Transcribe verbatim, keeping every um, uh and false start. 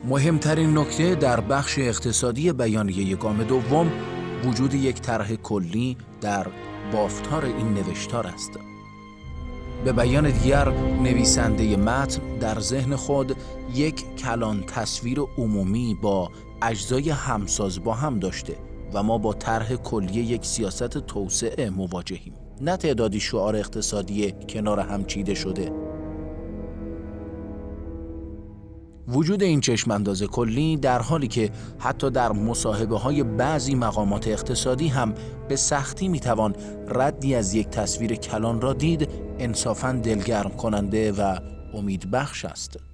مهمترین نکته در بخش اقتصادی بیانیه گام دوم وجود یک طرح کلی در بافتار این نوشتار است. به بیان دیگر، نویسنده متن در ذهن خود یک کلان تصویر عمومی با اجزای همساز با هم داشته و ما با طرح کلی یک سیاست توسعه مواجهیم، نه تعدادی شعار اقتصادی کنار هم چیده شده. وجود این چشمانداز کلی در حالی که حتی در مصاحبه های بعضی مقامات اقتصادی هم به سختی میتوان ردی از یک تصویر کلان را دید، انصافاً دلگرم کننده و امیدبخش است.